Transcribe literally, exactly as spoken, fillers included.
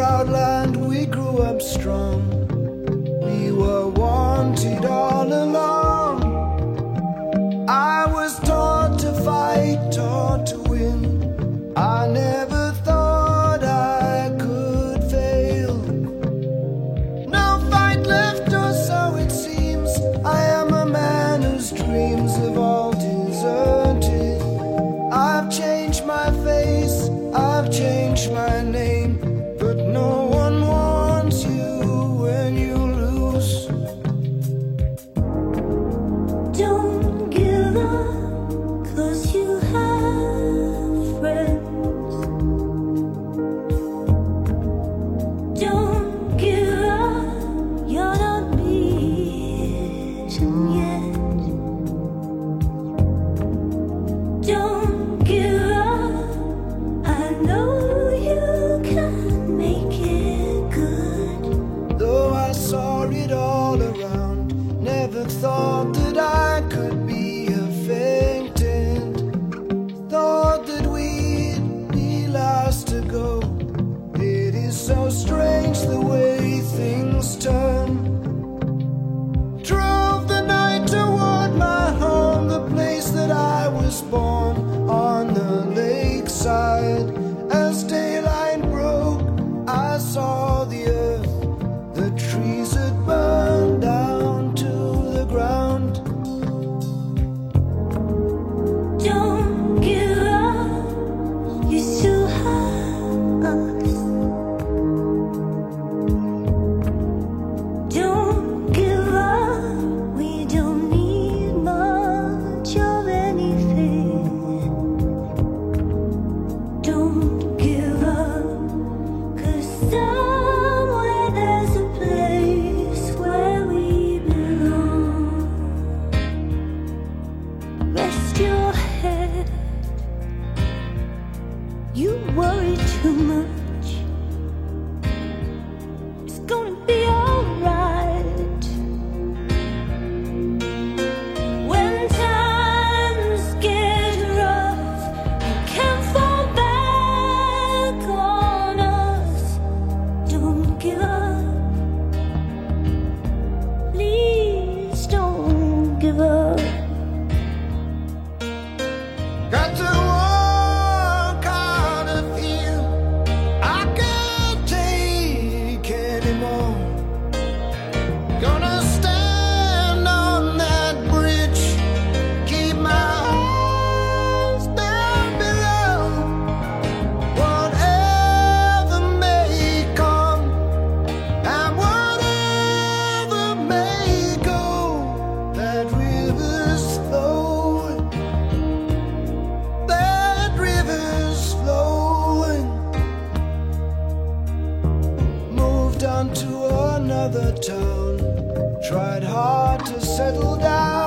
proud land, we grew up strong. We were wanted all along. I was taught to fight, taught to win. I never thought I could fail. No fight left, or so it seems. I am a man whose dreams have all deserted. I've changed my face, I've changed my name, but no one wants you when you lose. Don't give up, 'cause you have friends. Don't give up, you're not beaten yet. Don't give up, I know you can make it good. Though I saw it all around, never thought that I could be a faintant. Thought that we'd be last to go. It is so strange the way things turn. Drove the night toward my home, the place that I was born, on the lakeside. As daylight broke, I saw the earth. The trees had burned down to the ground. Don't give up, you still have us. Don't give up, we don't need much of anything. Don't give up, 'cause somewhere there's a place where we belong. Rest your head, you worry too much. It's gonna be alright. When times get rough, you can fall back on us. Don't give up, please don't give up. Got to walk out of here. I can't take anymore. Gonna stand on that bridge, keep my eyes down below. Whatever may come and whatever may go, that river's flowing. That river's flowing. Moved on to another town. Tried hard to settle down.